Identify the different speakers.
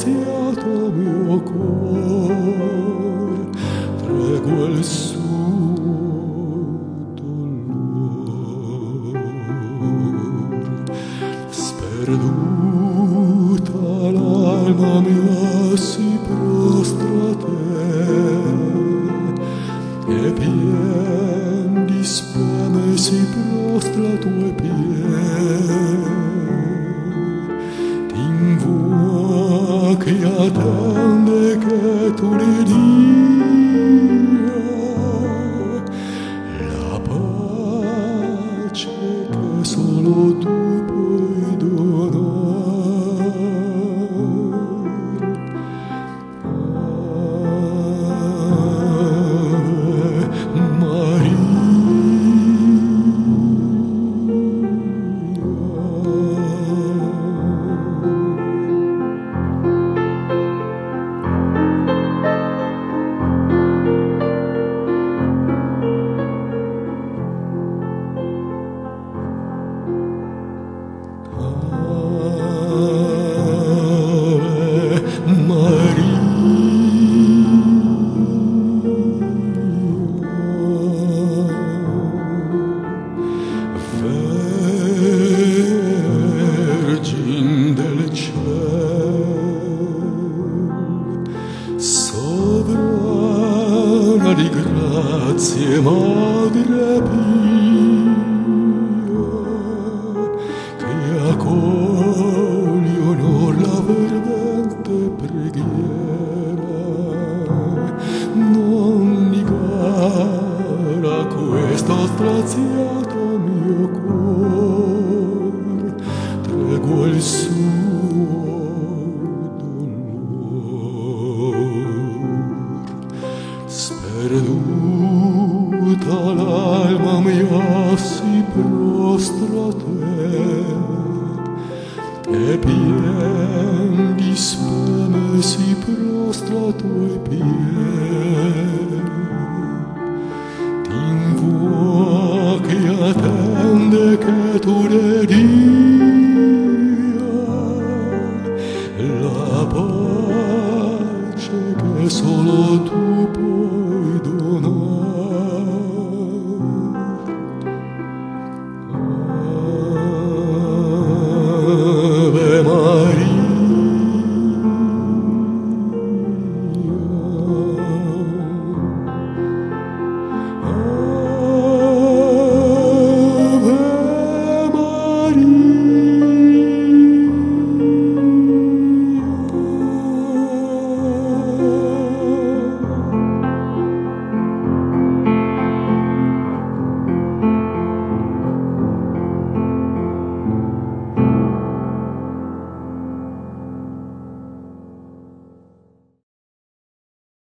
Speaker 1: straziato mio cor, trego il suo dolor. Sperduta l'alma mia si prostra a te, e pien di speme si prostra a tuoi piedi. T'invoca che attende che tu le dia la pace che solo tu puoi donare. Ave Maria. Vergine del ciel, sovrana di grazie, Madre pia, che accogli onor la fervente preghiera, non negare a questo straziato mio cor, trego il suo dolor. Sperduta l'alma mia si prostra a te, e pien di speme si prostra a tuoi piedi. T'invoca che attende che tu le dia la pace che solo tu